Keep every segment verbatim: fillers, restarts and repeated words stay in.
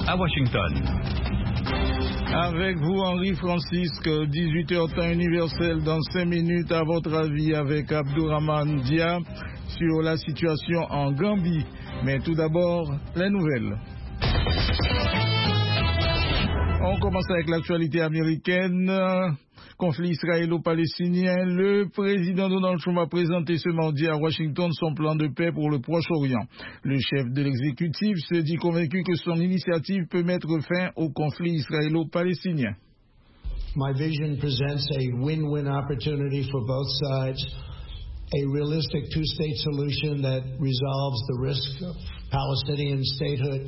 à Washington. Avec vous, Henri Francisque, dix-huit heures temps universel, dans cinq minutes, à votre avis, avec Abdourahmane Dia sur la situation en Gambie. Mais tout d'abord, les nouvelles. On commence avec l'actualité américaine. Conflit israélo-palestinien. Le président Donald Trump a présenté ce mardi à Washington son plan de paix pour le Proche-Orient. Le chef de l'exécutif se dit convaincu que son initiative peut mettre fin au conflit israélo-palestinien. My vision presents a win-win opportunity for both sides, a realistic two-state solution that resolves the risk of Palestinian statehood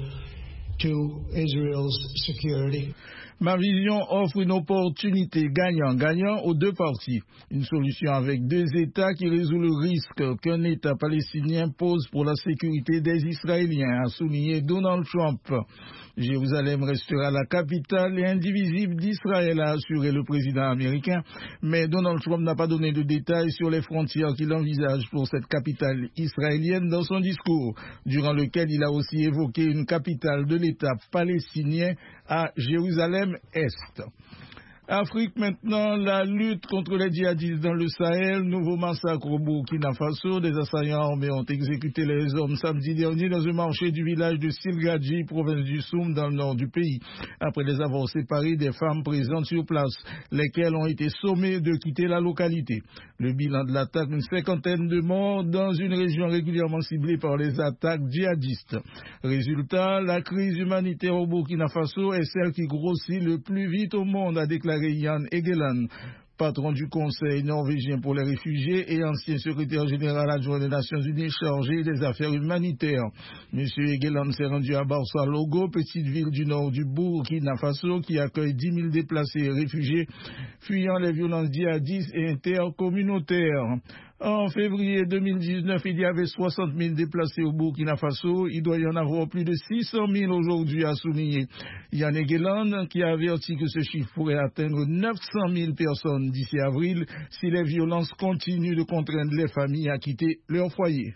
to Israel's security. Ma vision offre une opportunité gagnant-gagnant aux deux parties. Une solution avec deux États qui résout le risque qu'un État palestinien pose pour la sécurité des Israéliens, a souligné Donald Trump. Jérusalem restera la capitale et indivisible d'Israël, a assuré le président américain, mais Donald Trump n'a pas donné de détails sur les frontières qu'il envisage pour cette capitale israélienne dans son discours, durant lequel il a aussi évoqué une capitale de l'État palestinien à Jérusalem-Est. Afrique maintenant, la lutte contre les djihadistes dans le Sahel, nouveau massacre au Burkina Faso. Des assaillants armés ont exécuté les hommes samedi dernier dans un marché du village de Silgadji, province du Soum, dans le nord du pays, après les avoir séparés des femmes présentes sur place, lesquelles ont été sommées de quitter la localité. Le bilan de l'attaque, une cinquantaine de morts dans une région régulièrement ciblée par les attaques djihadistes. Résultat, la crise humanitaire au Burkina Faso est celle qui grossit le plus vite au monde, a déclaré Jan Egeland, patron du Conseil norvégien pour les réfugiés et ancien secrétaire général adjoint des Nations Unies chargé des affaires humanitaires. Monsieur Egeland s'est rendu à Barça-Logo, petite ville du nord du Burkina Faso qui accueille dix mille déplacés et réfugiés fuyant les violences djihadistes et intercommunautaires. En février deux mille dix-neuf, il y avait soixante mille déplacés au Burkina Faso. Il doit y en avoir plus de six cent mille aujourd'hui, a souligné Jan Egeland, qui a averti que ce chiffre pourrait atteindre neuf cent mille personnes d'ici avril si les violences continuent de contraindre les familles à quitter leur foyer.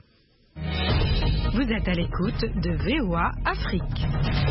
Vous êtes à l'écoute de V O A Afrique.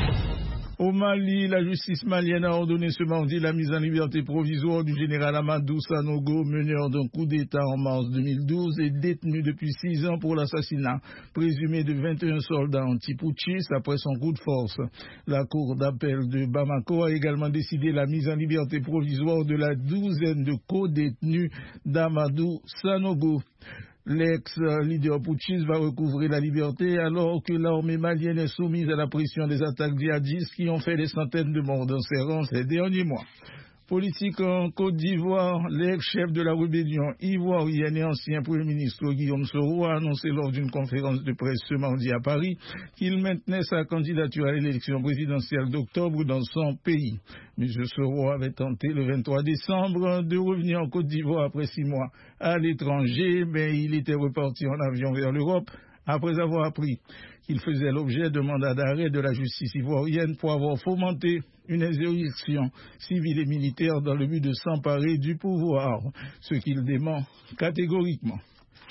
Au Mali, la justice malienne a ordonné ce mardi la mise en liberté provisoire du général Amadou Sanogo, meneur d'un coup d'État en mars deux mille douze et détenu depuis six ans pour l'assassinat présumé de vingt et un soldats anti-putschistes après son coup de force. La cour d'appel de Bamako a également décidé la mise en liberté provisoire de la douzaine de co-détenus d'Amadou Sanogo. L'ex-leader putschiste va recouvrer la liberté alors que l'armée malienne est soumise à la pression des attaques djihadistes qui ont fait des centaines de morts dans ses rangs ces derniers mois. Politique en Côte d'Ivoire, l'ex-chef de la rébellion ivoirienne et ancien Premier ministre Guillaume Soro a annoncé lors d'une conférence de presse ce mardi à Paris qu'il maintenait sa candidature à l'élection présidentielle d'octobre dans son pays. M. Soro avait tenté le vingt-trois décembre de revenir en Côte d'Ivoire après six mois à l'étranger, mais il était reparti en avion vers l'Europe après avoir appris qu'il faisait l'objet de mandats d'arrêt de la justice ivoirienne pour avoir fomenté une insurrection civile et militaire dans le but de s'emparer du pouvoir, ce qu'il dément catégoriquement.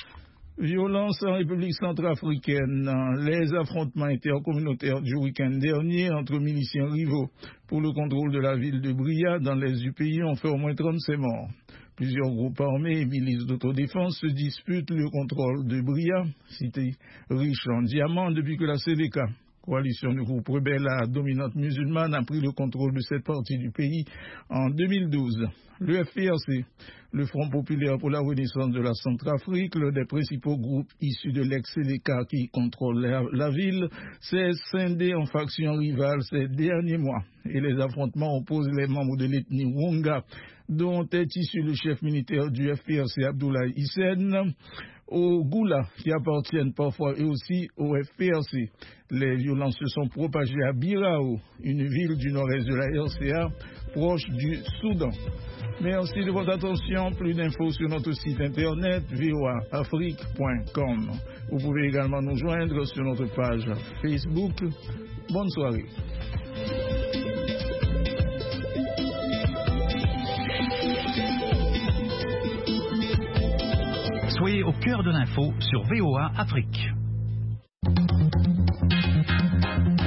Violence en République centrafricaine. Les affrontements intercommunautaires du week-end dernier entre miliciens rivaux pour le contrôle de la ville de Bria dans l'est du pays ont fait au moins trente-sept morts. Plusieurs groupes armés et milices d'autodéfense se disputent le contrôle de Bria, cité riche en diamants, depuis que la C D K, coalition de groupes rebelles à dominante musulmane, a pris le contrôle de cette partie du pays en deux mille douze. Le F P R C, le Front populaire pour la renaissance de la Centrafrique, l'un des principaux groupes issus de l'ex-C D K qui contrôle la, la ville, s'est scindé en factions rivales ces derniers mois. Et les affrontements opposent les membres de l'ethnie Wonga, dont est issu le chef militaire du F P R C, Abdoulaye Hissène, aux Goula, qui appartiennent parfois eux aussi au F P R C. Les violences se sont propagées à Birao, une ville du nord-est de la R C A, proche du Soudan. Merci de votre attention. Plus d'infos sur notre site internet v o a afrique point com. Vous pouvez également nous joindre sur notre page Facebook. Bonne soirée. Soyez au cœur de l'info sur V O A Afrique.